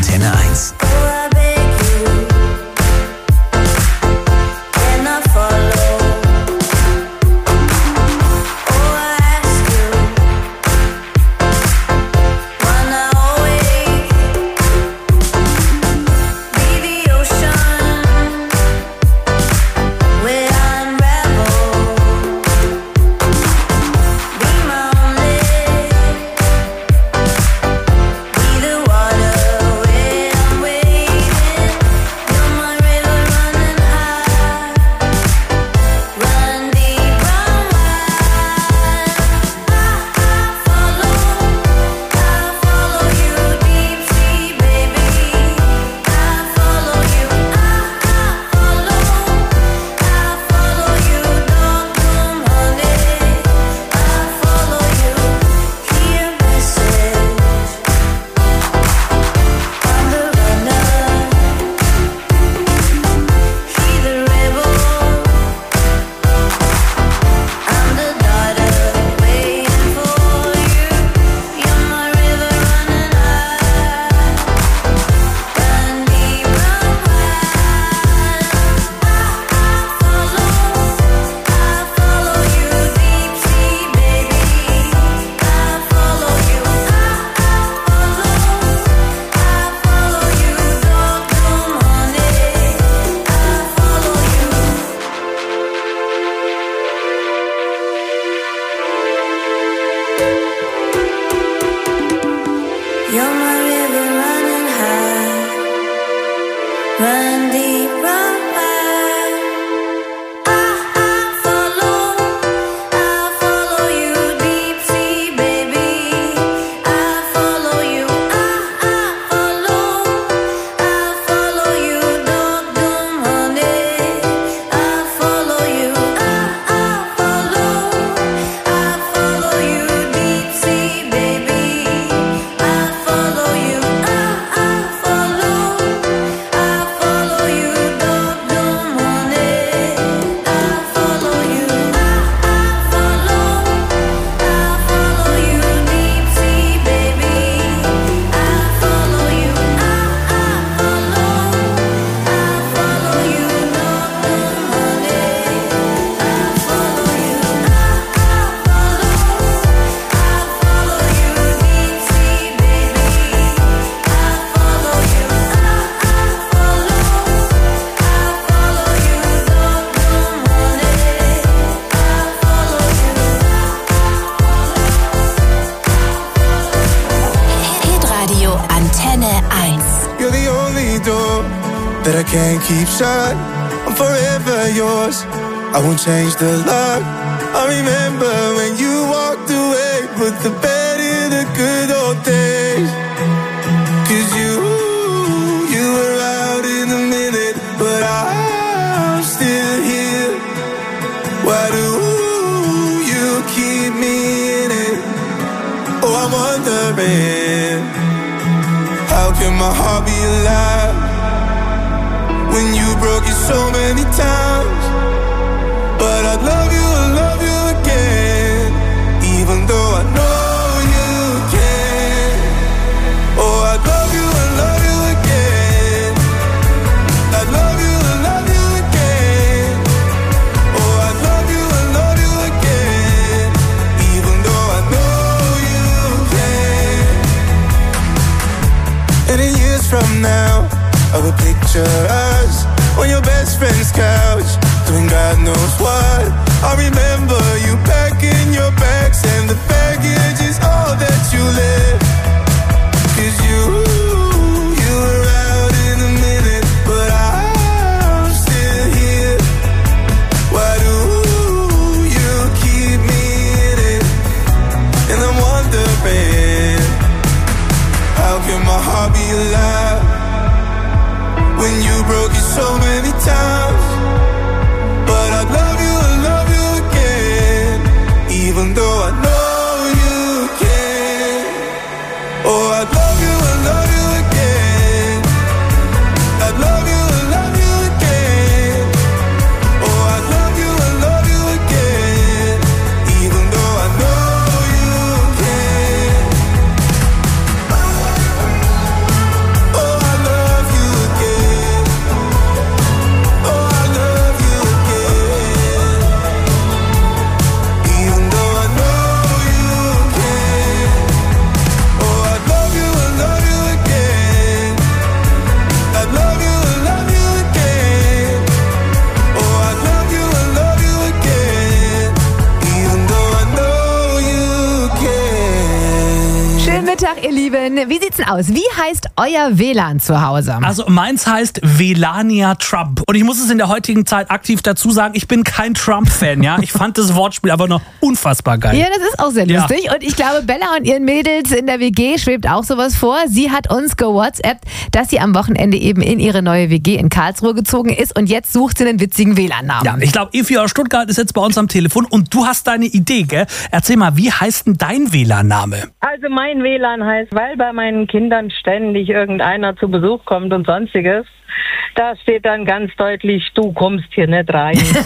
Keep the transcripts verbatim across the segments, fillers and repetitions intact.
Antenne eins. Keep shut, I'm forever yours. I won't change the lock. I remember when you walked away, put the bed in the good old days. Cause you, you were out in a minute, but I'm still here. Why do you keep me in it? Oh, I'm wondering, how can my heart be alive when you broke it so many times? But I'd love you, I'd love you again, even though I know you can. Oh, I'd love you, I'd love you again. I'd love you, I'd love you again. Oh, I'd love you, I'd love you again, even though I know you can. And in years from now, I will picture us on your best friend's couch, doing God knows what. I remember you packing your bags, and the baggage is all that you left. Cause you, you were out in a minute, but I'm still here. Why do you keep me in it? And I'm wondering, how can my heart be alive when you broke it so many times? But I'd love you, I'd love you again, even though I know you can. Oh, I'd love you, I'd love you again. I'd love you, I'd love you again. Oh, I'd love you, I'd love you again, even though I know you can. Oh, sieben. Wie sieht's denn aus? Wie heißt euer W L A N zu Hause? Also meins heißt Velania Trump. Und ich muss es in der heutigen Zeit aktiv dazu sagen, ich bin kein Trump-Fan, ja. Ich fand das Wortspiel aber noch unfassbar geil. Ja, das ist auch sehr lustig. Ja. Und ich glaube, Bella und ihren Mädels in der W G schwebt auch sowas vor. Sie hat uns gewhatsappt, dass sie am Wochenende eben in ihre neue W G in Karlsruhe gezogen ist und jetzt sucht sie einen witzigen W L A N-Namen. Ja, ich glaube, Evi aus Stuttgart ist jetzt bei uns am Telefon und du hast deine Idee, gell? Erzähl mal, wie heißt denn dein W L A N-Name? Also mein W L A N heißt, weil bei meinen Kindern ständig irgendeiner zu Besuch kommt und sonstiges, da steht dann ganz deutlich, du kommst hier nicht rein. Und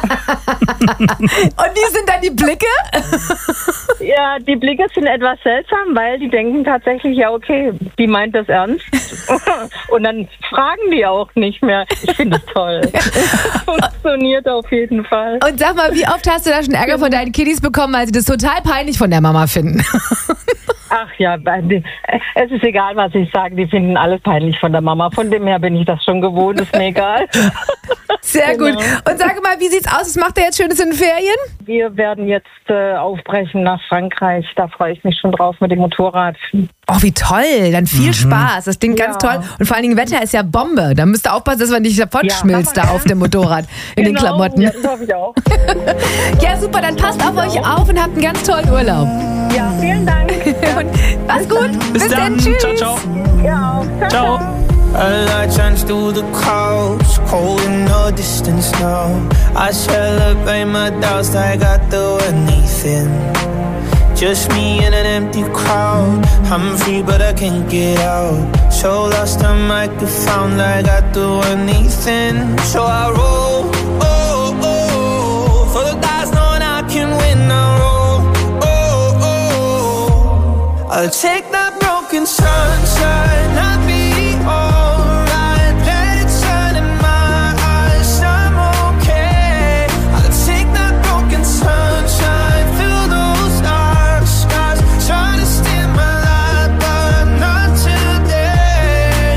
wie sind dann die Blicke? Ja, die Blicke sind etwas seltsam, weil die denken tatsächlich, ja okay, die meint das ernst. Und dann fragen die auch nicht mehr. Ich finde es toll. Funktioniert auf jeden Fall. Und sag mal, wie oft hast du da schon Ärger von deinen Kiddies bekommen, weil sie das total peinlich von der Mama finden? Ach ja, es ist egal, was ich sage. Die finden alles peinlich von der Mama. Von dem her bin ich das schon gewohnt, ist mir egal. Sehr Genau. gut. Und sag mal, wie sieht's aus? Was macht ihr jetzt Schönes in den Ferien? Wir werden jetzt äh, aufbrechen nach Frankreich. Da freue ich mich schon drauf mit dem Motorrad. Oh, wie toll. Dann viel Mhm. Spaß. Das klingt ganz Ja. toll. Und vor allen Dingen, Wetter ist ja Bombe. Da müsst ihr aufpassen, dass man nicht davon Ja, schmilzt Mama, da auf dem Motorrad in den Genau, Klamotten. Ja, das hoffe ich auch. Ja, super. Dann passt auf euch auf und habt einen ganz tollen Urlaub. Ja, vielen Dank. Und mach's gut. Bis, dann. Tschüss. Ciao, ciao. Ja, auch. Ciao. A light shines through the clouds, cold in the distance now. I celebrate my doubts like I do anything. Just me in an empty crowd. I'm free but I can't get out. So lost I might get found like I do anything. So I roll, oh, oh, for the guys knowing I can win. I roll, oh, oh, I'll take that broken sunshine. I'll be alright. Let it shine in my eyes. I'm okay. I'll take that broken sunshine. Fill those dark skies. Try to steal my light, but not today.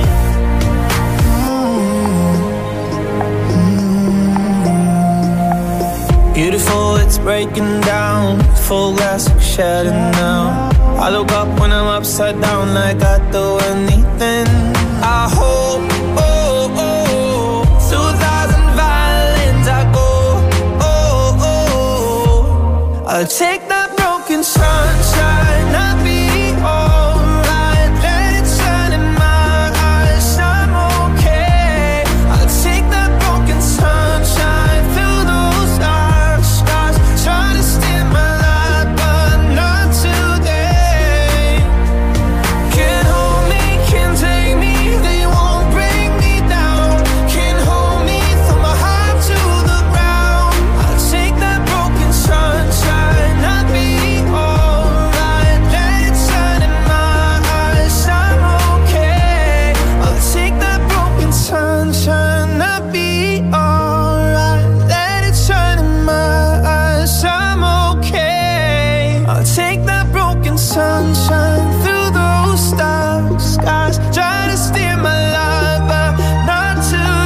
Mm-hmm. Beautiful, it's breaking down. Full glass of shadow now. I look up when I'm upside down like I do anything. I hope, oh, oh, through a thousand violins I go, oh, oh, I'll take that broken sunshine, I'll be alright. Let it shine in my eyes, I'm okay. I'll take that broken sunshine, fill those dark skies. Try to steal my light, but not today. Can't hold me, can't take me, they won't bring me down. Can't hold me, throw my heart to the ground. I'll take that broken sunshine, I'll be alright. Let it shine in my eyes, I'm okay. I'll take that broken sunshine, I'll be alright. Let it shine in my eyes, I'm okay. I'll take that broken sunshine through those dark skies. Try to steer my life, but not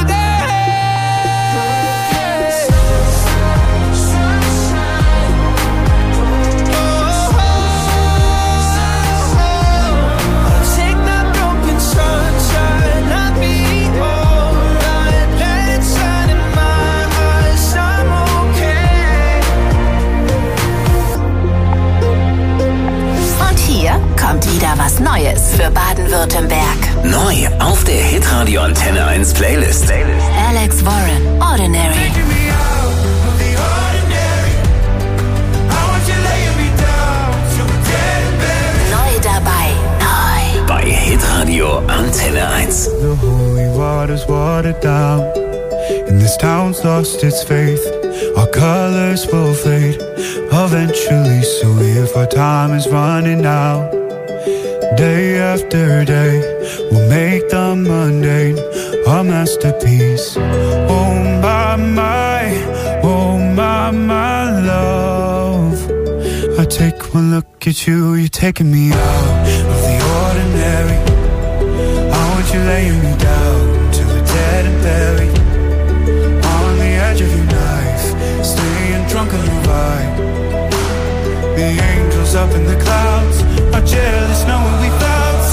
I'll take that broken sunshine, I'll be alright. Let it shine in my eyes, I'm okay. Und hier kommt wieder was Neues für Baden-Württemberg. Neu auf der Hitradio Antenne eins Playlist. Alex Warren, Ordinary. Neu dabei. Neu. Bei Hitradio Antenne eins. The holy water's watered down, and this town's lost its faith. Our colors will fade eventually, so if our time is running out, day after day, we'll make the mundane a masterpiece. Oh my, my, oh my, my love. I take one look at you, you're taking me out of the ordinary. I want you laying me down to the dead and buried, on the edge of your knife, staying drunk on the vibe. The angels up in the clouds are jealous knowing we found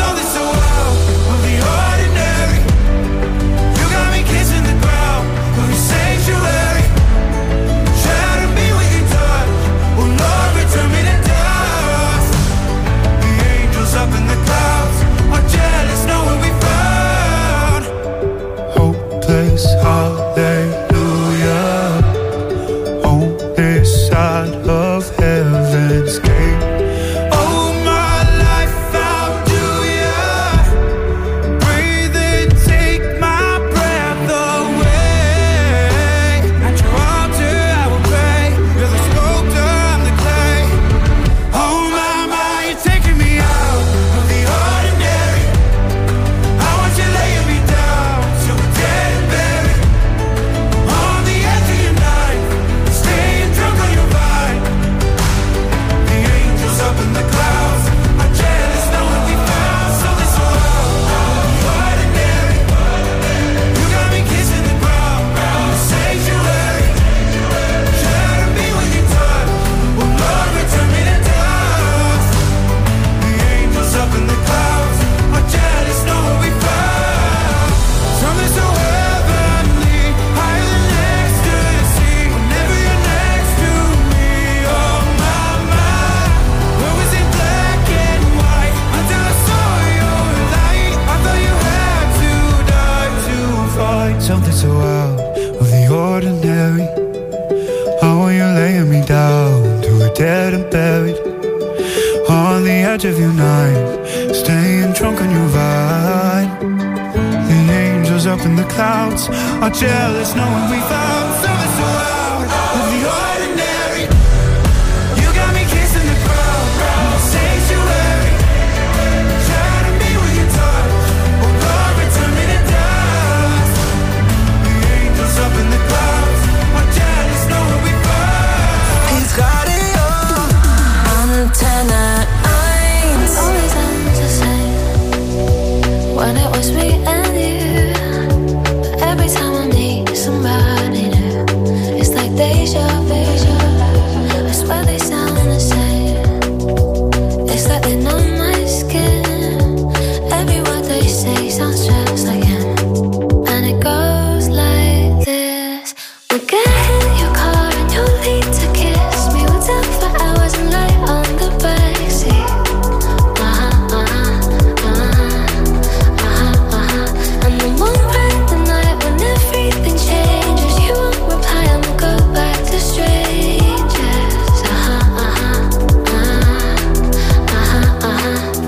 something so out of the ordinary. How are you laying me down to a dead and buried on the edge of your night, staying drunk on your vine. The angels up in the clouds are jealous knowing we found something so out of the ordinary. You got me kissing the crowd, sanctuary. Try to be with your touch, oh Lord, return me to dust. The angels up in the clouds are jealous knowing we found. He's got it all. Antenne eins. Always ends the same when it was me and you. But every time I meet somebody new, it's like deja vu. I swear they sound the same. It's like they know my skin. Every word they say sounds just like him. And it goes like this. We'll get in your car and you'll need to kiss me. We'll talk for hours and lie on the backseat. Uh-huh, uh-huh, uh-huh, uh-huh, uh-huh. And then we'll ride the night when everything changes. You won't reply and we'll go back to strangers. Uh-huh, uh-huh, uh-huh, uh-huh,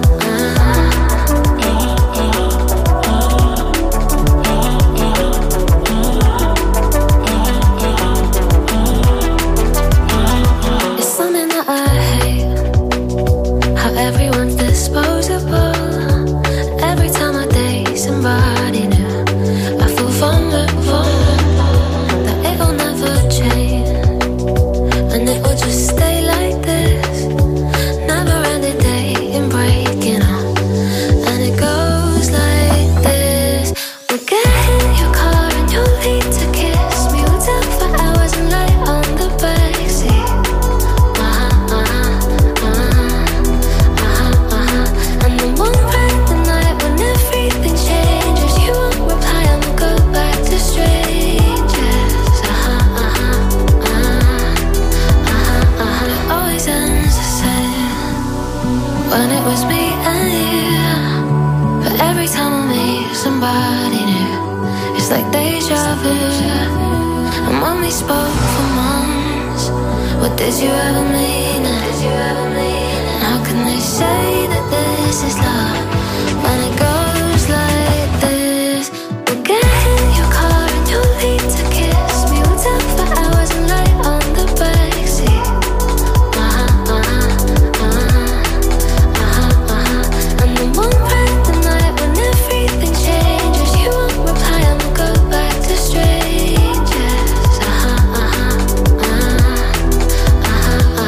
uh-huh. It's something that I hate, how everyone's disposable. Every time I date somebody new, I feel vulnerable, that it'll never change, and it will just stay like this. Never ending dating, breaking up, and it goes like this. We'll get in your car and you'll need to kiss me. We'll talk for hours and lie on the backseat. Uh-huh, uh-huh, uh-huh, uh-huh, uh-huh. And then we'll ride the night when everything changes. You won't reply and we'll go back to strangers. Uh-huh, uh-huh, uh-huh, uh-huh, uh-huh. It always ends the same when it was me and you. But every time I meet somebody new, it's like deja vu. And when we spoke for months, what did you ever mean? Did you ever mean? And how can they say that this is love when it goes like this? We'll get in your car and you'll need to kiss me. We'll talk for hours and lie on the backseat. Uh-huh, uh-huh, uh-huh, uh-huh, uh-huh. And then we'll ride the night when everything changes. You won't reply and we'll go back to strangers. Uh-huh, uh-huh, uh-huh,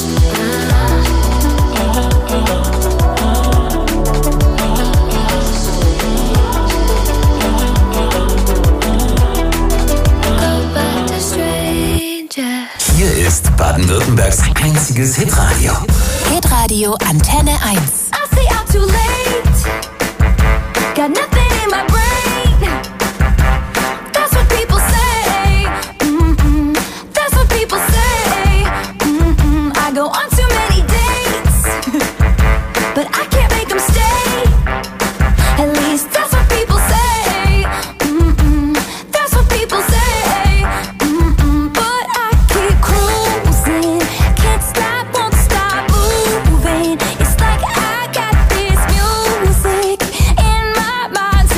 uh-huh, go back to strangers. Hier ist Baden-Württembergs einziges Hitradio. Hitradio Antenne eins. I say I'm too late. Got nothing in my brain. That's what people say. Mm-mm. That's what people say. Mm-mm. I go on too many dates, but I can't make them stay. At least that's what people say. Mm-mm. That's what people say. Mm-mm. But I keep cruising. Can't stop, won't stop moving. It's like I got this music in my mind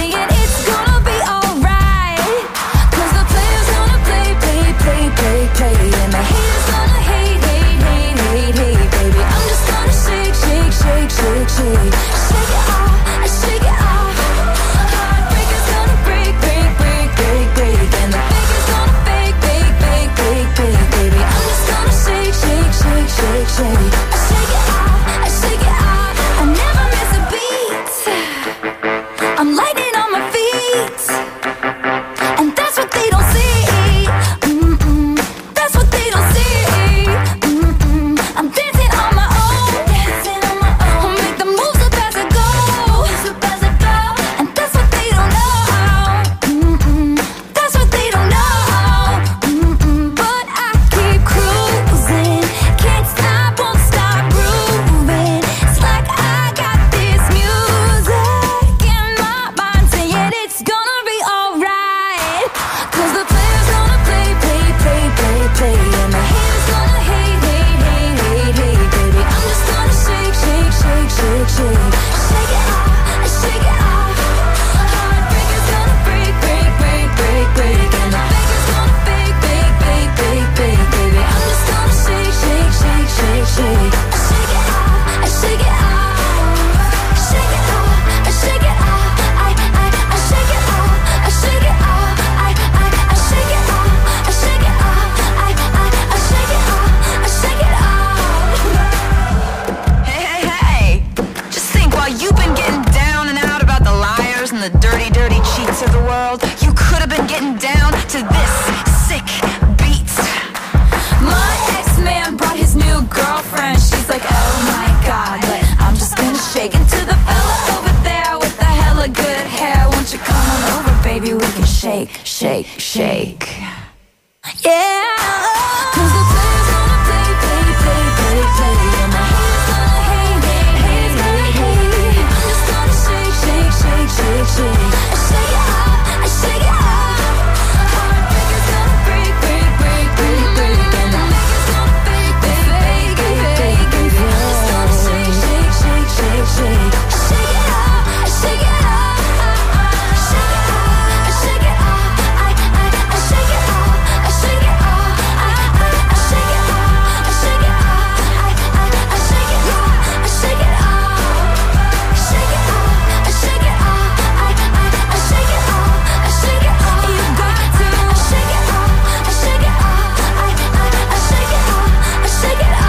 Gucci to the world. You could have been getting down to this sick beat. My ex-man brought his new girlfriend. She's like, oh my God, but I'm just gonna shake into the fella over there with the hella good hair. Won't you come on over, baby? We can shake, shake, shake. Yeah. Cause the players gonna play, play, play, play, play. And the haters gonna hate, hate, hate, hate, hate. I'm just gonna shake, shake, shake, shake, shake. I shake it out, I shake it out. Heartbreakers gonna break, break, break, break, break. And the makers gonna fake, fake, fake, fake, fake. I'm just gonna shake, shake, shake, shake, shake. I shake it out, I shake it out. I shake it out, I shake it out. I, I, I shake it out, I shake it out. I, I, I shake it out, I shake it out. I, I, I shake it out, I shake it out. Shake it out, I shake it out. I, I, I shake it out, I shake it out. You got to shake it out, I shake it out. I, I, I shake it out, I shake it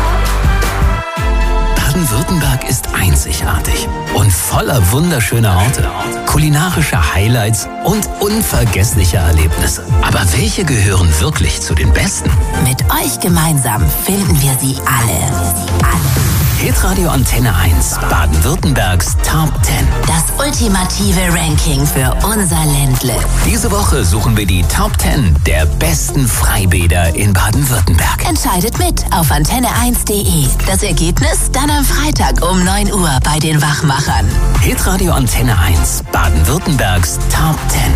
out. Baden-Württemberg ist einzigartig und voller wunderschöner Orte, kulinarischer Highlights und unvergesslicher Erlebnisse. Aber welche gehören wirklich zu den besten? Mit euch gemeinsam finden wir sie alle. Hitradio Antenne eins, Baden-Württembergs Top zehn. Das ultimative Ranking für unser Ländle. Diese Woche suchen wir die Top zehn der besten Freibäder in Baden-Württemberg. Entscheidet mit auf antenne eins punkt de. Das Ergebnis dann am Freitag um neun Uhr bei den Wachmachern. Hitradio Antenne eins, Baden-Württembergs Top zehn.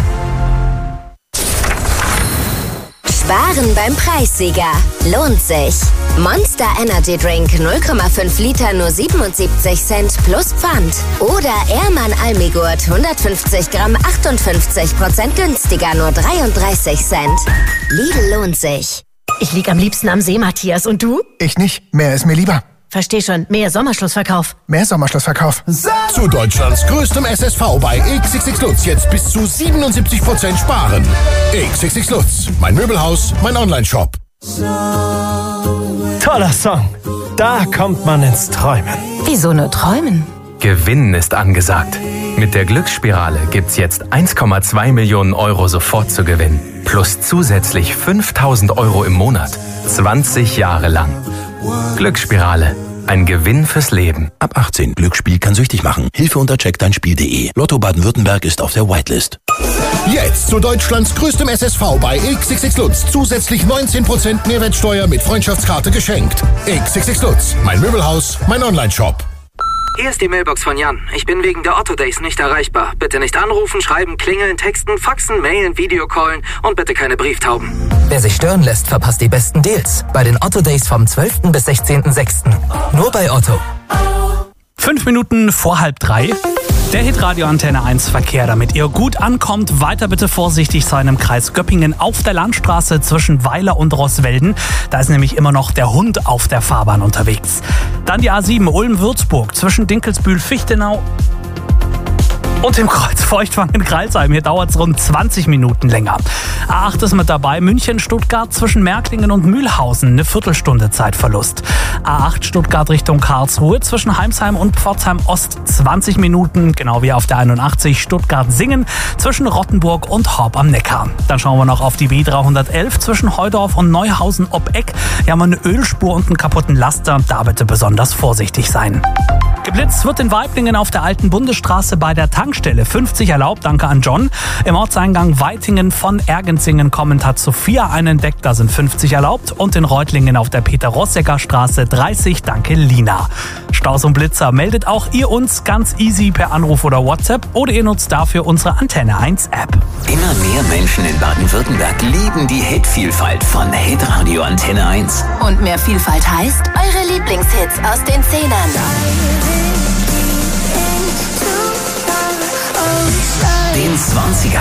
Sparen beim Preissieger. Lohnt sich. Monster Energy Drink null Komma fünf Liter nur siebenundsiebzig Cent plus Pfand. Oder Ehrmann Almigurt hundertfünfzig Gramm achtundfünfzig Prozent günstiger nur dreiunddreißig Cent. Lidl lohnt sich. Ich lieg am liebsten am See, Matthias. Und du? Ich nicht. Mehr ist mir lieber. Versteh schon. Mehr Sommerschlussverkauf. Mehr Sommerschlussverkauf. Zu Deutschlands größtem S S V bei X X X Lutz jetzt bis zu siebenundsiebzig Prozent sparen. X X X Lutz, mein Möbelhaus, mein Online-Shop. Toller Song. Da kommt man ins Träumen. Wieso nur träumen? Gewinnen ist angesagt. Mit der Glücksspirale gibt's jetzt eins Komma zwei Millionen Euro sofort zu gewinnen. Plus zusätzlich fünftausend Euro im Monat. zwanzig Jahre lang. Glücksspirale. Ein Gewinn fürs Leben. Ab achtzehn. Glücksspiel kann süchtig machen. Hilfe unter check dein spiel punkt de. Lotto Baden-Württemberg ist auf der Whitelist. Jetzt zu Deutschlands größtem S S V bei X X X Lutz. Zusätzlich neunzehn Prozent Mehrwertsteuer mit Freundschaftskarte geschenkt. X X X Lutz, mein Möbelhaus, mein Online-Shop. Hier ist die Mailbox von Jan. Ich bin wegen der Otto Days nicht erreichbar. Bitte nicht anrufen, schreiben, klingeln, texten, faxen, mailen, Videocallen und bitte keine Brieftauben. Wer sich stören lässt, verpasst die besten Deals. Bei den Otto Days vom zwölften bis sechzehnten sechsten Nur bei Otto. Fünf Minuten vor halb drei. Der Hitradio Antenne eins Verkehr, damit ihr gut ankommt. Weiter bitte vorsichtig sein im Kreis Göppingen auf der Landstraße zwischen Weiler und Roßwelden. Da ist nämlich immer noch der Hund auf der Fahrbahn unterwegs. Dann die A sieben Ulm-Würzburg zwischen Dinkelsbühl-Fichtenau und dem Kreuz Feuchtwangen in Crailsheim. Hier dauert es rund zwanzig Minuten länger. A acht ist mit dabei. München-Stuttgart zwischen Märklingen und Mühlhausen. Eine Viertelstunde Zeitverlust. A acht Stuttgart Richtung Karlsruhe zwischen Heimsheim und Pforzheim Ost zwanzig Minuten. Genau wie auf der einundachtzig Stuttgart-Singen zwischen Rottenburg und Horb am Neckar. Dann schauen wir noch auf die B dreihundertelf zwischen Heudorf und Neuhausen ob Eck. Hier haben wir eine Ölspur und einen kaputten Laster. Da bitte besonders vorsichtig sein. Geblitzt wird in Waiblingen auf der alten Bundesstraße bei der Tankstelle. fünfzig erlaubt, danke an John. Im Ortseingang Weitingen von Ergenzingen kommend hat Sophia einen entdeckt, da sind fünfzig erlaubt. Und in Reutlingen auf der Peter-Rossecker-Straße dreißig, danke Lina. Staus und Blitzer meldet auch ihr uns ganz easy per Anruf oder WhatsApp oder ihr nutzt dafür unsere Antenne eins App. Immer mehr Menschen in Baden-Württemberg lieben die Hitvielfalt von Hitradio Antenne eins. Und mehr Vielfalt heißt eure Lieblingshits aus den Zehnern. Den zwanzigern.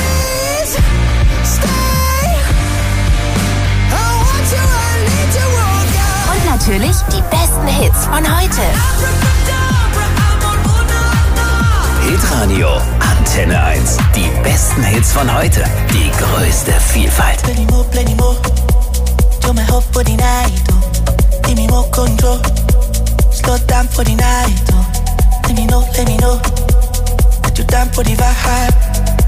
Und natürlich die besten Hits von heute. Hitradio Antenne eins. Die besten Hits von heute. Die größte Vielfalt. Plenty more, plenty more. You're my hope for the night. Oh. Give me more control. Slow down for the night. Oh. Let me know, let me know. That you're down for the vibe.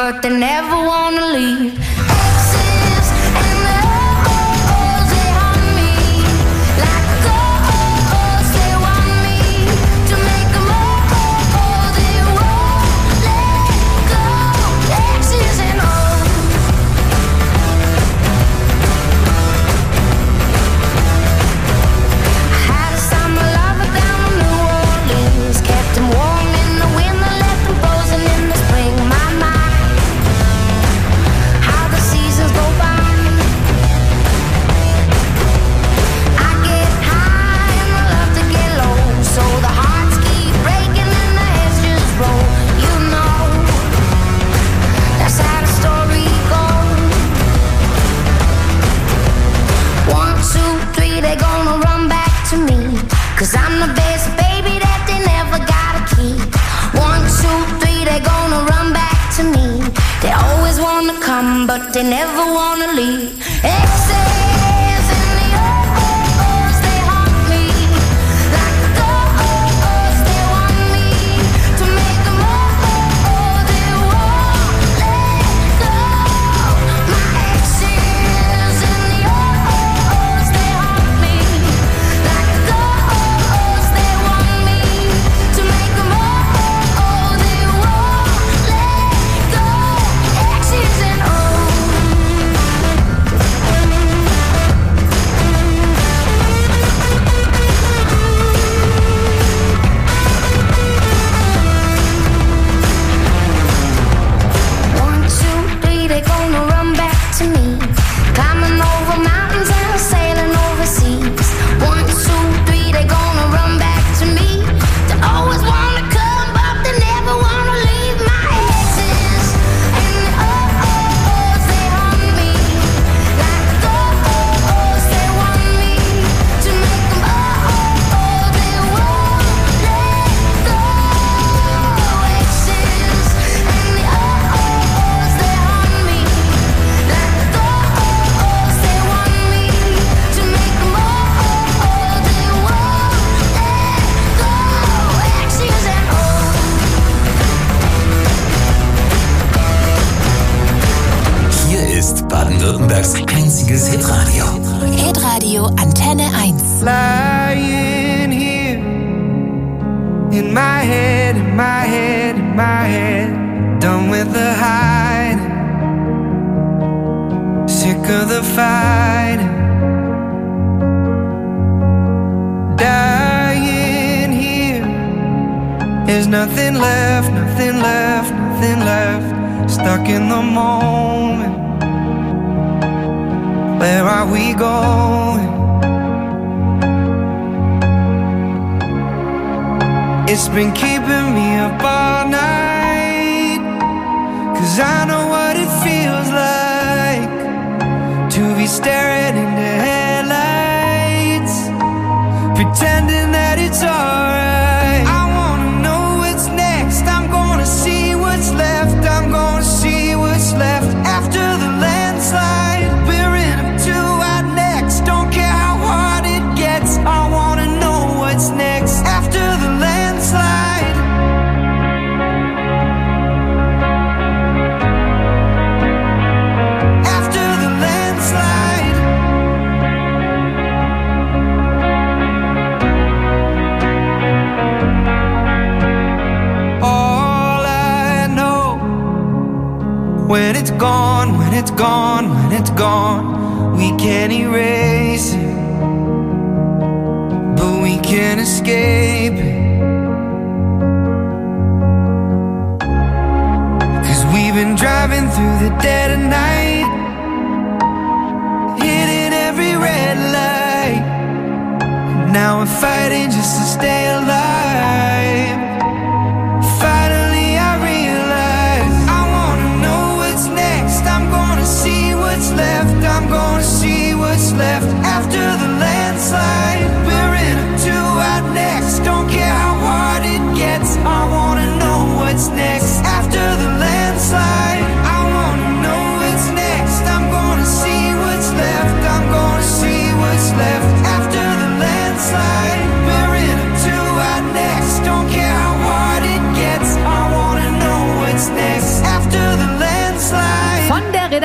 but they never wanna leave. Cause I'm the best baby that they never gotta keep. One, two, three, they gonna run back to me. They always wanna come, but they never wanna leave. Exes in the oh-ohs, they haunt me. Like the oh-ohs, they want me to make them oh-oh, they won't let go. My exes in the oh-ohs, they haunt me. Like the oh-ohs, they want me to make them oh-oh, they won't let go. Exes and oh. One, two, three, they gonna run back to me. Climbing over mountains and sailing overseas. One, two, three, they gonna run back to me. They always wanna come, but they never wanna leave. My exes and the oh-ohs, they haunt me. Like the oh-ohs, they want me to make them oh-oh, they won't let go. Exes and the oh-ohs, they haunt me. Like the oh-ohs, they want me to make them oh-oh, they won't let go. Exes and oh. Hier ist Baden-Württembergs einziges Hitradio. Hitradio Antenne eins. Lying here in my head, in my head, in my head. Done with the hiding, sick of the fighting. Dying here, there's nothing left, nothing left, nothing left. Stuck in the moment. Where are we going? It's been keeping me up all night. Cause I know what it feels like to be staring into headlights, pretending that it's alright. I wanna know what's next. I'm gonna see what's left. I'm gonna see what's left after the landslide. We're in up to our next. Don't care how hard it gets. I wanna know what's next after the landslide. After the landslide. All I know, when it's gone, when it's gone, when it's gone, we can't erase it, but we can escape it. Cause we've been driving through the dead of night, hitting every red light. Now we're fighting just to stay alive. Finally I realize I wanna know what's next. I'm gonna see what's left. I'm gonna see what's left after the landslide. We're in up to our next. Don't care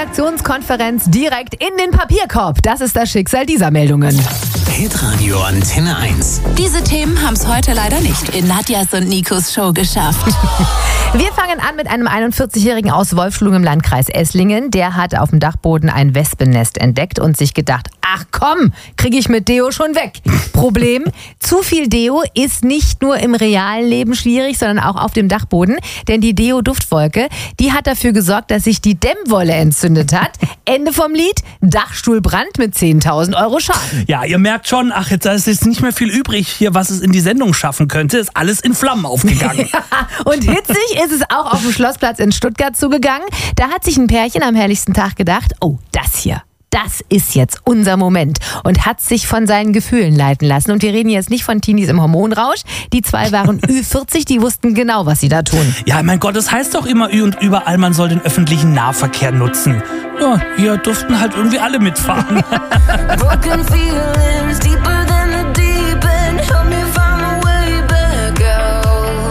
Redaktionskonferenz direkt in den Papierkorb. Das ist das Schicksal dieser Meldungen. Hitradio Antenne eins. Diese Themen haben es heute leider nicht in Nadjas und Nikos Show geschafft. Wir fangen an mit einem einundvierzigjährigen aus Wolfschlung im Landkreis Esslingen. Der hat auf dem Dachboden ein Wespennest entdeckt und sich gedacht, ach komm, kriege ich mit Deo schon weg. Problem, zu viel Deo ist nicht nur im realen Leben schwierig, sondern auch auf dem Dachboden. Denn die Deo-Duftwolke, die hat dafür gesorgt, dass sich die Dämmwolle entzündet hat. Ende vom Lied, Dachstuhlbrand mit zehntausend Euro Schaden. Ja, ihr merkt schon, ach, jetzt ist jetzt nicht mehr viel übrig hier, was es in die Sendung schaffen könnte. Ist alles in Flammen aufgegangen. Ja, und hitzig ist es auch auf dem Schlossplatz in Stuttgart zugegangen. Da hat sich ein Pärchen am herrlichsten Tag gedacht, oh, das hier. Das ist jetzt unser Moment und hat sich von seinen Gefühlen leiten lassen. Und wir reden jetzt nicht von Teenies im Hormonrausch. Die zwei waren Ü vierzig, die wussten genau, was sie da tun. Ja, mein Gott, es heißt doch immer Ü und überall, man soll den öffentlichen Nahverkehr nutzen. Ja, hier durften halt irgendwie alle mitfahren. Broken feelings deeper than the deep end. Help me find my way back out.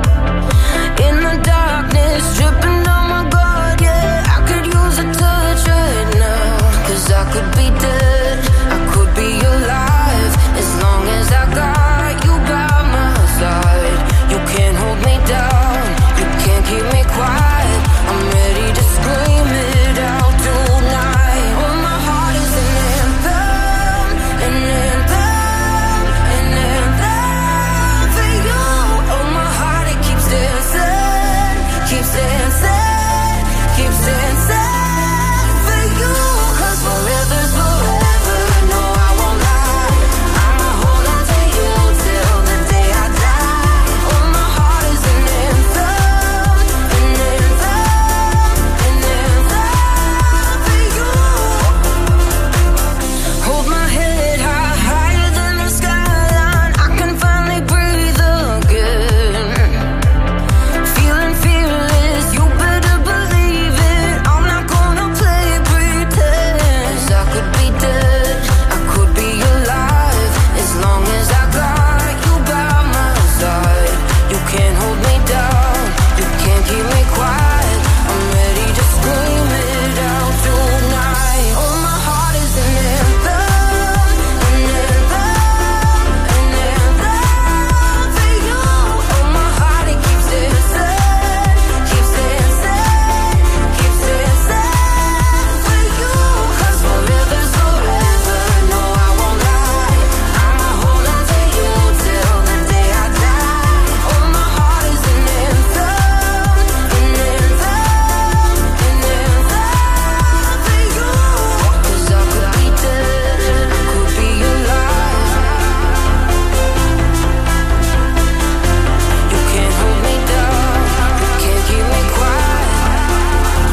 In the darkness, dripping on my guard, yeah. I could use a touch right now. Cause I could be dead, I could be alive. As long as I got you by my side. You can't hold me down, you can't keep me quiet. I'm ready to scream it out tonight. Oh, my heart is an anthem, an anthem, an anthem for you. Oh, my heart, it keeps dancing, keeps dancing, keeps dancing for you. Cause forever's forever, no, I won't lie. I'ma hold on to you till the day I die. Oh, my heart is an anthem, an anthem, an anthem for you. Hold my head high, higher than the skyline. I can finally breathe again. Feeling fearless, you better believe it. I'm not gonna play pretend. 'Cause I could be dead, I could be alive. As long as I got you by my side. You can't hold me down, you can't keep me quiet. I'm ready to scream it out tonight. Oh, my heart is an anthem, an anthem, an anthem for you. Oh, my heart, it keeps dancing, keeps dancing, keeps dancing for you. 'Cause forever's forever, no, I won't lie. I'ma hold on to you till the day I die. Oh, my heart is an anthem, an anthem, an anthem for you. 'Cause I could be dead, I could be alive. You can't hold me down, you can't keep me quiet.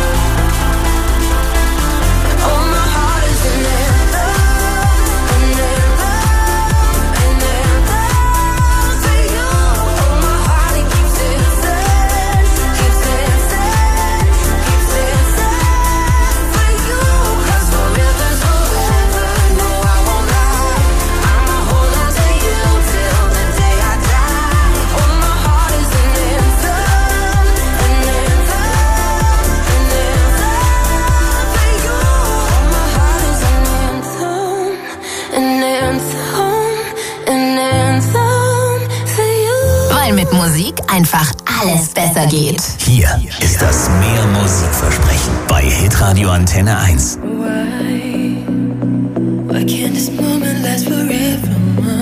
Oh, my heart is an anthem, an anthem, an anthem for you. Oh, my heart, it keeps dancing, keeps dancing, keeps dancing for you. 'Cause forever's forever, no, I won't lie. I'ma hold on to you till the day I die. Oh, my heart is an anthem, an anthem, an anthem for you. Oh, my heart is an anthem, an anthem, an anthem for you. Weil mit Musik einfach alles besser geht. Hier ist das Mehr Musikversprechen bei Hitradio Antenne eins. Why, why can't this moment last forever?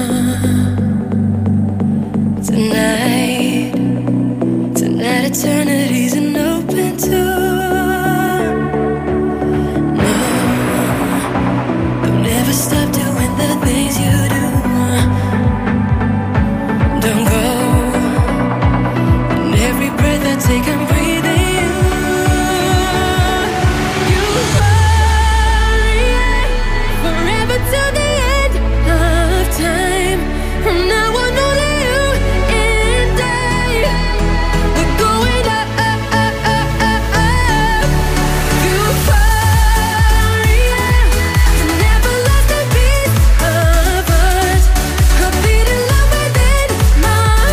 Tonight, tonight eternity's an open door. No, don't ever stop doing the things you do. Don't go, and every breath I take I'm breathing you. You hurry forever till the end of time. From now on, only you and I. We're going up, up, up, up, up, up. You hurry, never lost a piece of us. A beating love within my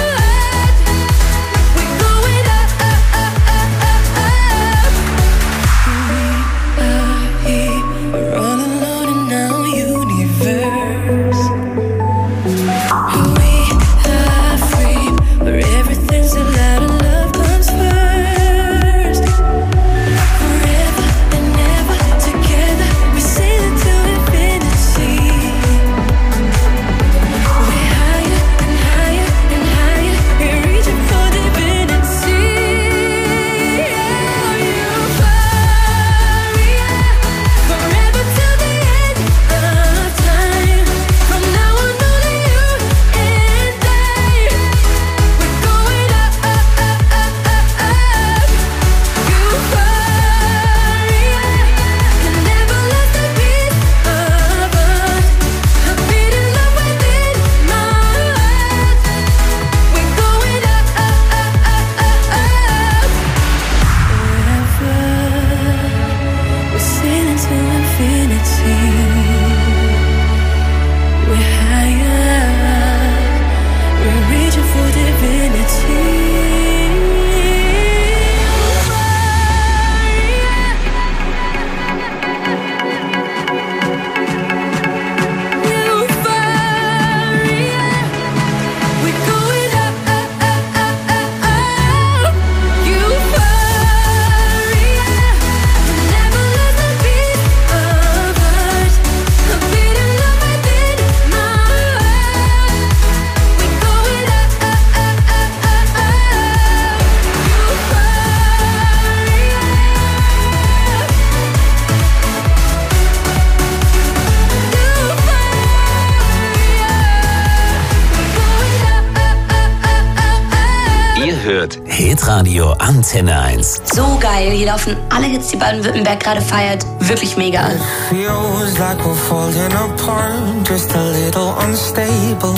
hört Hitradio Antenne eins. So geil, hier laufen alle Hits, die Baden-Württemberg gerade feiert. Wirklich mega. It feels like we're falling apart, just a little unstable.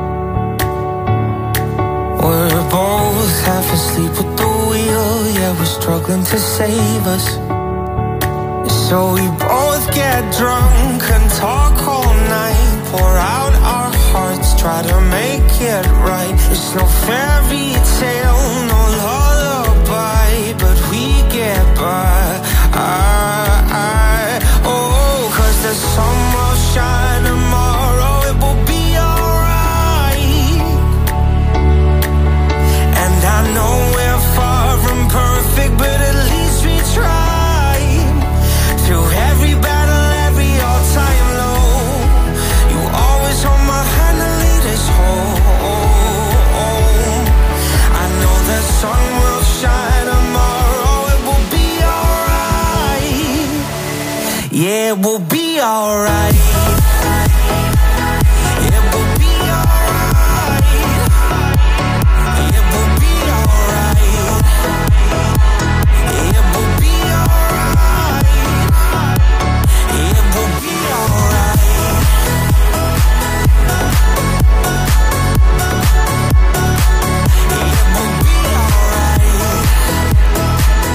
We're both half asleep at the wheel, yeah, we're struggling to save us. So we both get drunk and talk all night, pour out our hearts, try to make it right. It's no fairy tale, no lullaby, but we get by. I, I, oh, 'cause the sun will shine tomorrow, it will be alright. And I know we're far from perfect, but at least we try. Through every battle, every all-time low, you always hold my hand and lead us home. I know the sun will shine tomorrow, it will be alright. Yeah, it will be alright.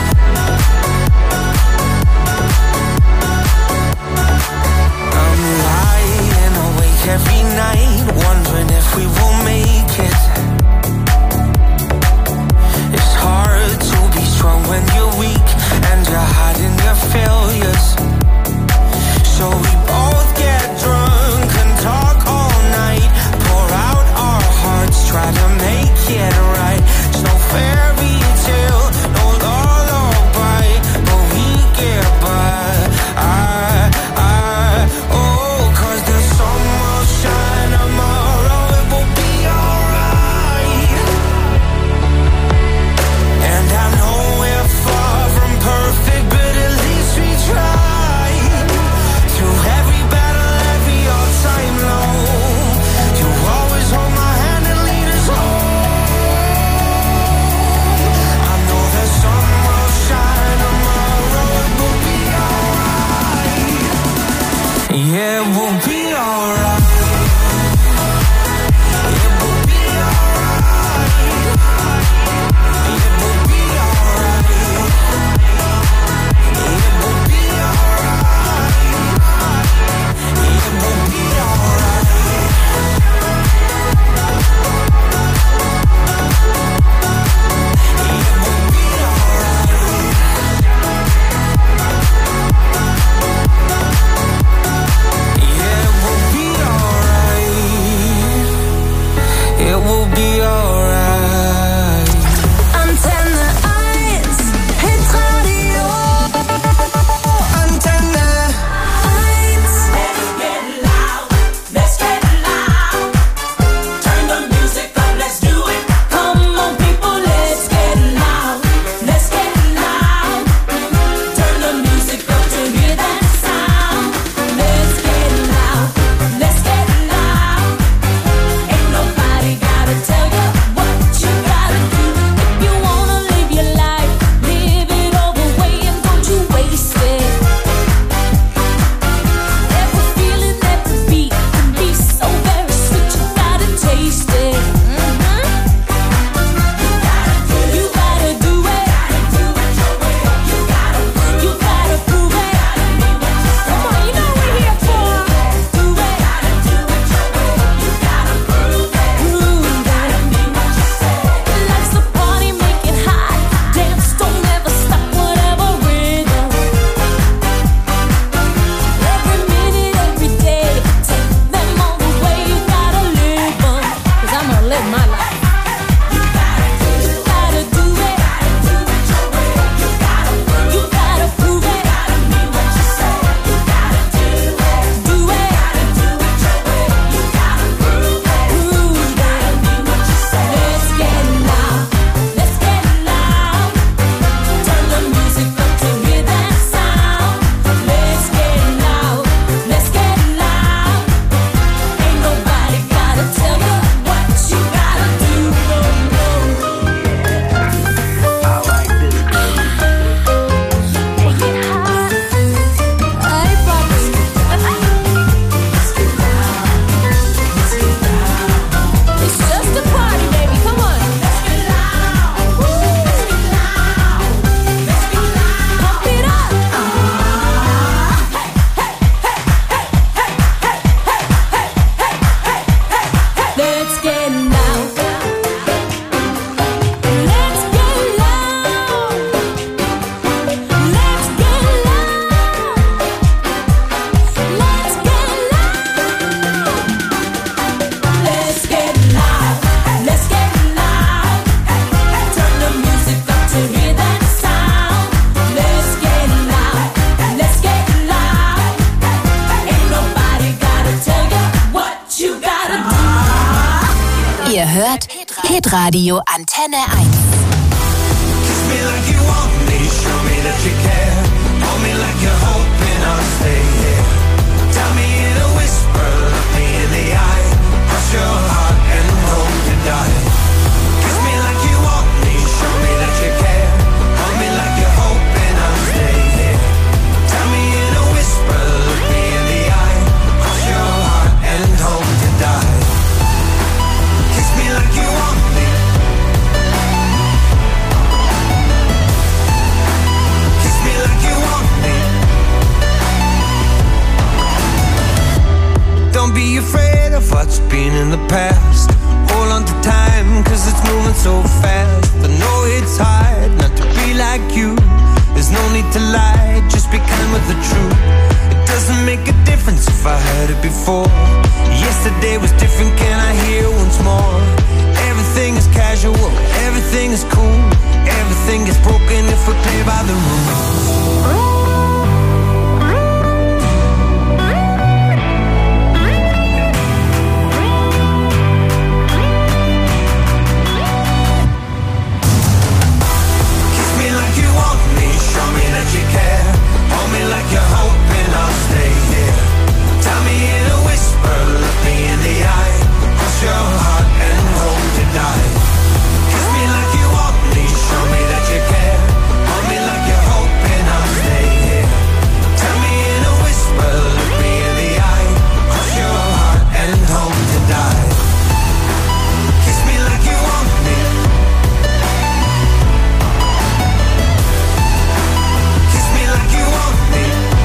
I'm Hitradio Antenne eins. Kiss me like you want me, show me that you care. Hold me like you're hoping I'll stay here. Tell me in a whisper, look me in the eye. Cross your heart and hope to die. Kiss me like you want me, show me that you care. Hold me like you're hoping I'll stay here. Tell me in a whisper, look me in the eye. Cross your heart and hope to die. Kiss me like you want me. Kiss me like you want me. Don't be afraid of what's been in the past. Hold on to time, cause it's moving so fast. I know it's hard not to be like you. There's no need to lie, just be kind with the truth. It doesn't make a difference if I heard it before. Yesterday was different, can I hear once more? Everything is casual, everything is cool. Everything gets broken if we play by the rules. You care, hold me like you're hoping I'll stay here. Tell me in a whisper, look me in the eye. Cross your heart and hope to die. Kiss me like you want me, show me that you care. Hold me like you're hoping I'll stay here. Tell me in a whisper, look me in the eye. Cross your heart and hope to die. Kiss me like you want me. Like you want me.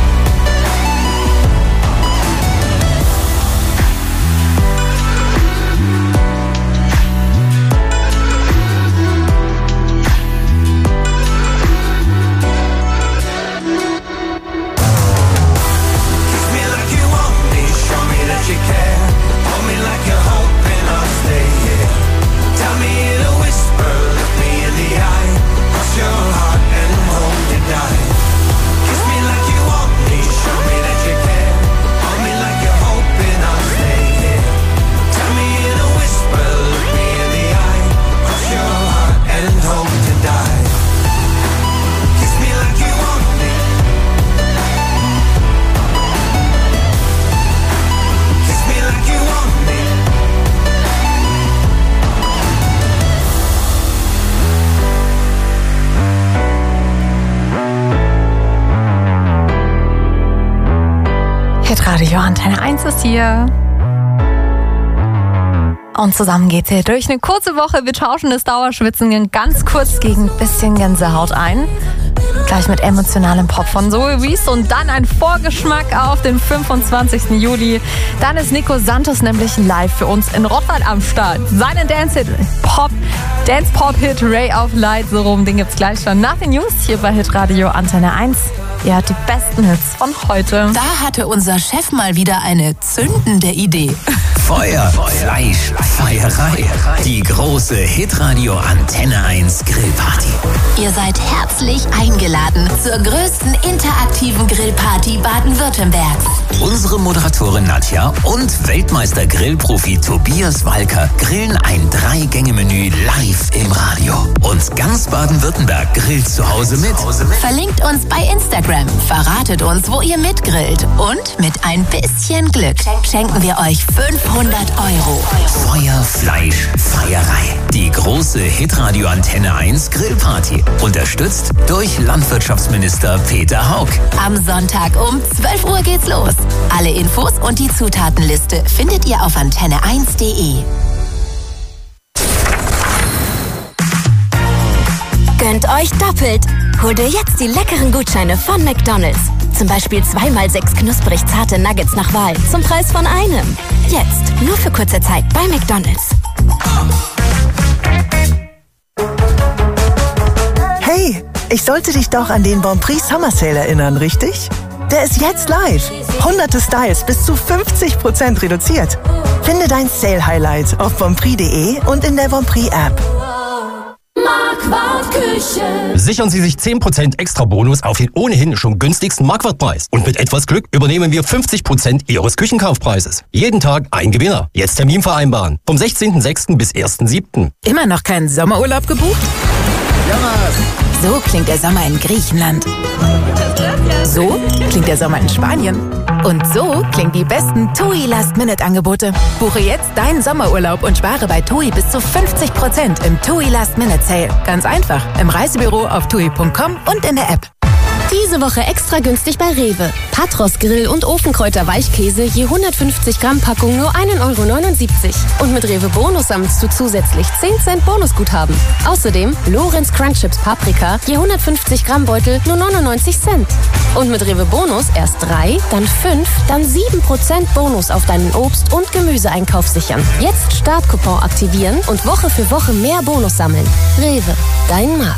Kiss me like you want me, show me that you care. Hold me like you're hoping I'll stay here. Tell me in a whisper, look me in the eye. Cross your heart and hope to die. Kiss me like you want me, show me that you care. Hold me like you're hoping I'll stay here. Tell me in a whisper, look me in the eye. Cross your heart and hope to die. Kiss me like you want me. Kiss me like you want me. Hitradio Antenne eins ist hier. Und zusammen geht's hier durch eine kurze Woche. Wir tauschen das Dauerschwitzen ganz kurz gegen ein bisschen Gänsehaut ein. Gleich mit emotionalem Pop von Zoe Wees und dann ein Vorgeschmack auf den fünfundzwanzigsten Juli. Dann ist Nico Santos nämlich live für uns in Rottweil am Start. Seinen Dance-Pop, Dance-Pop-Hit Ray of Light, so rum, den gibt's gleich schon nach den News hier bei Hitradio Antenne eins. Ihr hört die besten Hits von heute. Da hatte unser Chef mal wieder eine zündende Idee. Feuer, Fleisch, Feierei. Die große Hitradio Antenne eins Grillparty. Ihr seid herzlich eingeladen zur größten interaktiven Grillparty Baden-Württembergs. Unsere Moderatorin Nadja und Weltmeister-Grillprofi Tobias Walker grillen ein Drei-Gänge-Menü live im Radio. Und ganz Baden-Württemberg grillt zu Hause mit. Verlinkt uns bei Instagram, verratet uns, wo ihr mitgrillt. Und mit ein bisschen Glück schenken wir euch fünfhundert Euro. Feuer, Fleisch, Feierei. Die große Hitradio Antenne eins Grillparty. Unterstützt durch Landwirtschaftsminister Peter Haug. Am Sonntag um zwölf Uhr geht's los. Alle Infos und die Zutatenliste findet ihr auf antenne eins punkt de. Gönnt euch doppelt. Holt ihr jetzt die leckeren Gutscheine von McDonald's. Zum Beispiel zweimal sechs knusprig zarte Nuggets nach Wahl zum Preis von einem. Jetzt nur für kurze Zeit bei McDonald's. Hey, ich sollte dich doch an den Bonprix Summer Sale erinnern, richtig? Der ist jetzt live. Hunderte Styles bis zu fünfzig Prozent reduziert. Finde dein Sale-Highlight auf bonprix punkt de und in der Bonprix-App. Marquardt Küche. Sichern Sie sich zehn Prozent extra Bonus auf den ohnehin schon günstigsten Marktwertpreis. Und mit etwas Glück übernehmen wir fünfzig Prozent Ihres Küchenkaufpreises. Jeden Tag ein Gewinner. Jetzt Termin vereinbaren. Vom sechzehnten sechsten bis ersten siebten Immer noch keinen Sommerurlaub gebucht? So klingt der Sommer in Griechenland. So klingt der Sommer in Spanien. Und so klingen die besten TUI Last-Minute-Angebote. Buche jetzt deinen Sommerurlaub und spare bei TUI bis zu fünfzig Prozent im TUI Last-Minute-Sale. Ganz einfach. Im Reisebüro auf tui punkt com und in der App. Diese Woche extra günstig bei Rewe. Patros Grill- und Ofenkräuter Weichkäse je hundertfünfzig Gramm Packung nur ein Euro neunundsiebzig. Und mit Rewe Bonus sammelst du zusätzlich zehn Cent Bonusguthaben. Außerdem Lorenz Crunch Chips Paprika je hundertfünfzig Gramm Beutel nur neunundneunzig Cent. Und mit Rewe Bonus erst drei, dann fünf, dann sieben Prozent Bonus auf deinen Obst- und Gemüseeinkauf sichern. Jetzt Startcoupon aktivieren und Woche für Woche mehr Bonus sammeln. Rewe, dein Markt.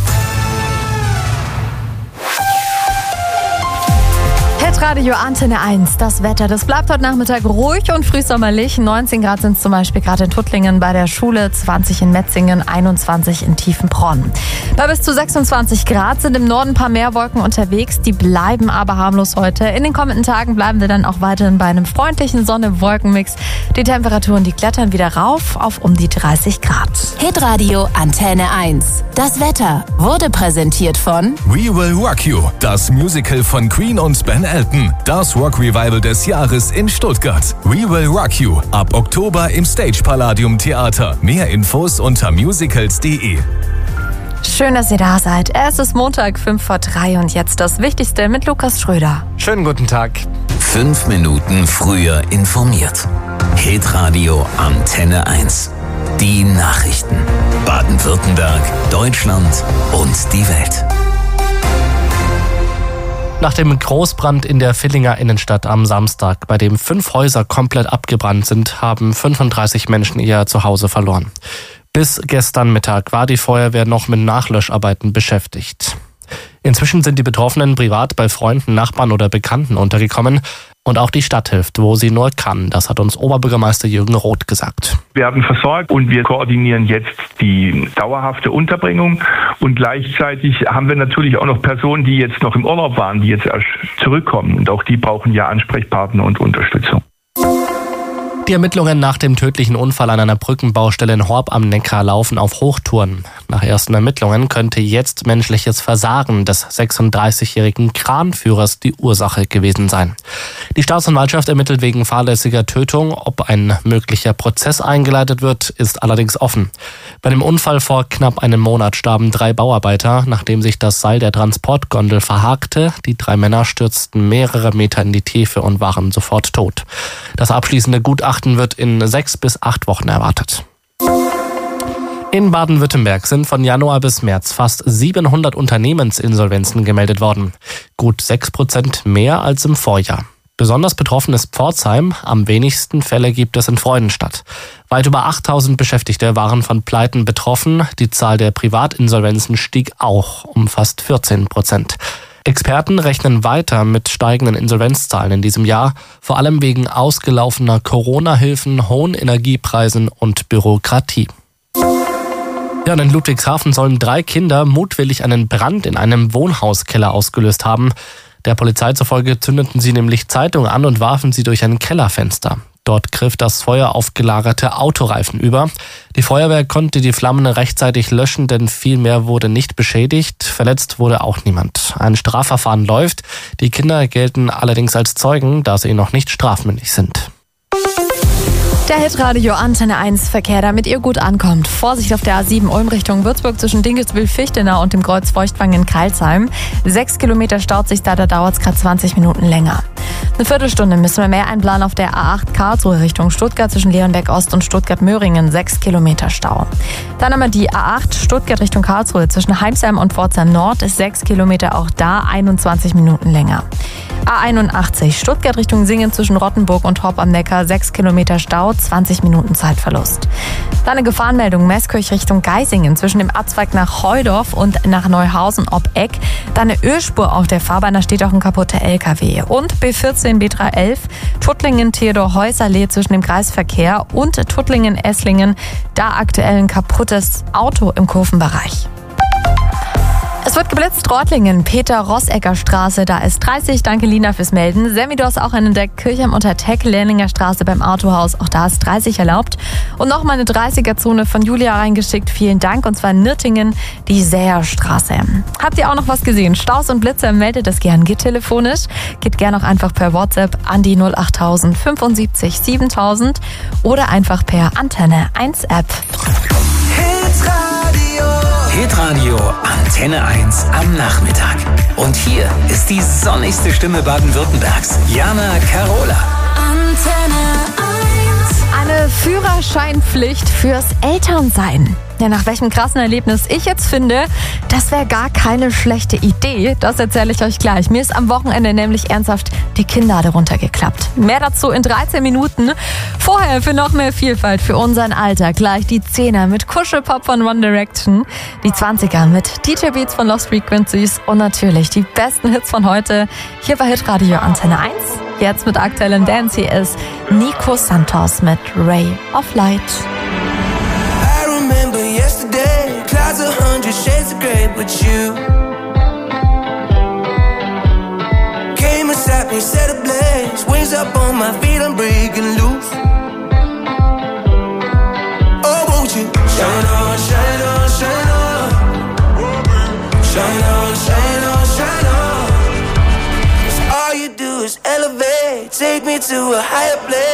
Radio Antenne eins, das Wetter. Das bleibt heute Nachmittag ruhig und frühsommerlich. neunzehn Grad sind es zum Beispiel gerade in Tuttlingen bei der Schule, zwanzig in Metzingen, einundzwanzig in Tiefenbronn. Bei bis zu sechsundzwanzig Grad sind im Norden ein paar mehr Wolken unterwegs. Die bleiben aber harmlos heute. In den kommenden Tagen bleiben wir dann auch weiterhin bei einem freundlichen Sonne-Wolken-Mix. Die Temperaturen, die klettern wieder rauf auf um die dreißig Grad. Hitradio Antenne eins. Das Wetter wurde präsentiert von We Will Rock You, das Musical von Queen und Ben Elton. Das Rock Revival des Jahres in Stuttgart. We Will Rock You. Ab Oktober im Stage Palladium Theater. Mehr Infos unter musicals punkt de. Schön, dass ihr da seid. Es ist Montag, fünf vor drei und jetzt das Wichtigste mit Lukas Schröder. Schönen guten Tag. Fünf Minuten früher informiert. Hitradio Antenne eins. Die Nachrichten. Baden-Württemberg, Deutschland und die Welt. Nach dem Großbrand in der Villinger Innenstadt am Samstag, bei dem fünf Häuser komplett abgebrannt sind, haben fünfunddreißig Menschen ihr Zuhause verloren. Bis gestern Mittag war die Feuerwehr noch mit Nachlöscharbeiten beschäftigt. Inzwischen sind die Betroffenen privat bei Freunden, Nachbarn oder Bekannten untergekommen. Und auch die Stadt hilft, wo sie nur kann. Das hat uns Oberbürgermeister Jürgen Roth gesagt. Wir werden versorgt und wir koordinieren jetzt die dauerhafte Unterbringung. Und gleichzeitig haben wir natürlich auch noch Personen, die jetzt noch im Urlaub waren, die jetzt erst zurückkommen. Und auch die brauchen ja Ansprechpartner und Unterstützung. Die Ermittlungen nach dem tödlichen Unfall an einer Brückenbaustelle in Horb am Neckar laufen auf Hochtouren. Nach ersten Ermittlungen könnte jetzt menschliches Versagen des sechsunddreißigjährigen Kranführers die Ursache gewesen sein. Die Staatsanwaltschaft ermittelt wegen fahrlässiger Tötung. Ob ein möglicher Prozess eingeleitet wird, ist allerdings offen. Bei dem Unfall vor knapp einem Monat starben drei Bauarbeiter, nachdem sich das Seil der Transportgondel verhakte. Die drei Männer stürzten mehrere Meter in die Tiefe und waren sofort tot. Das abschließende Gutachten wird in sechs bis acht Wochen erwartet. In Baden-Württemberg sind von Januar bis März fast siebenhundert Unternehmensinsolvenzen gemeldet worden. Gut sechs Prozent mehr als im Vorjahr. Besonders betroffen ist Pforzheim. Am wenigsten Fälle gibt es in Freudenstadt. Weit über achttausend Beschäftigte waren von Pleiten betroffen. Die Zahl der Privatinsolvenzen stieg auch um fast vierzehn Prozent. Experten rechnen weiter mit steigenden Insolvenzzahlen in diesem Jahr, vor allem wegen ausgelaufener Corona-Hilfen, hohen Energiepreisen und Bürokratie. Ja, und in Ludwigshafen sollen drei Kinder mutwillig einen Brand in einem Wohnhauskeller ausgelöst haben. Der Polizei zufolge zündeten sie nämlich Zeitungen an und warfen sie durch ein Kellerfenster. Dort griff das Feuer auf gelagerte Autoreifen über. Die Feuerwehr konnte die Flammen rechtzeitig löschen, denn viel mehr wurde nicht beschädigt. Verletzt wurde auch niemand. Ein Strafverfahren läuft. Die Kinder gelten allerdings als Zeugen, da sie noch nicht strafmündig sind. Der Hitradio Antenne eins Verkehr, damit ihr gut ankommt. Vorsicht auf der A sieben Ulm Richtung Würzburg zwischen Dinkelsbühl-Fichtenau und dem Kreuz Feuchtwangen in Karlsheim. Sechs Kilometer staut sich da, da dauert es gerade zwanzig Minuten länger. Eine Viertelstunde müssen wir mehr einplanen auf der A acht Karlsruhe Richtung Stuttgart zwischen Leonberg Ost und Stuttgart-Möhringen. Sechs Kilometer Stau. Dann haben wir die A acht Stuttgart Richtung Karlsruhe zwischen Heimsheim und Pforzheim Nord. Ist sechs Kilometer, auch da einundzwanzig Minuten länger. A einundachtzig Stuttgart Richtung Singen zwischen Rottenburg und Horb am Neckar. Sechs Kilometer Stau, zwanzig Minuten Zeitverlust. Dann eine Gefahrenmeldung Meßkirch Richtung Geisingen zwischen dem Abzweig nach Heudorf und nach Neuhausen ob Eck. Dann eine Ölspur auf der Fahrbahn, da steht auch ein kaputter L K W. Und B vierzehn B dreihundertelf Tuttlingen Theodor Heuss Allee zwischen dem Kreisverkehr und Tuttlingen Esslingen. Da aktuell ein kaputtes Auto im Kurvenbereich. wird geblitzt, Reutlingen, Peter-Rossecker-Straße, da ist dreißig. Danke Lina fürs Melden. Sammy, du hast auch einen entdeckt, Kirchheim unter Teck, Lerninger Straße beim Autohaus, auch da ist dreißig erlaubt. Und nochmal eine dreißiger-Zone von Julia reingeschickt, vielen Dank, und zwar in Nürtingen, die Säerstraße. Habt ihr auch noch was gesehen? Staus und Blitzer, meldet das gern, geht telefonisch, geht gern auch einfach per WhatsApp an die null acht tausend fünfundsiebzig siebentausend oder einfach per Antenne eins App. Hitradio Antenne eins am Nachmittag. Und hier ist die sonnigste Stimme Baden-Württembergs, Jana Carola. Antenne eins. Eine Führerscheinpflicht fürs Elternsein. Ja, nach welchem krassen Erlebnis ich jetzt finde, das wäre gar keine schlechte Idee. Das erzähle ich euch gleich. Mir ist am Wochenende nämlich ernsthaft die Kinnlade runtergeklappt. Mehr dazu in dreizehn Minuten. Vorher für noch mehr Vielfalt für unseren Alltag. Gleich die Zehner mit Kuschelpop von One Direction, die Zwanziger mit D J Beats von Lost Frequencies und natürlich die besten Hits von heute hier bei Hitradio Antenne eins. Jetzt mit aktuellem Dance, hier ist Nico Santos mit Ray of Light. Yesterday, clouds a hundred shades of grey, but you came and sat me, set ablaze, wings up on my feet, I'm breaking loose. Oh, won't you shine on, shine on, shine on, shine on, shine on, shine on. 'Cause all you do is elevate, take me to a higher place.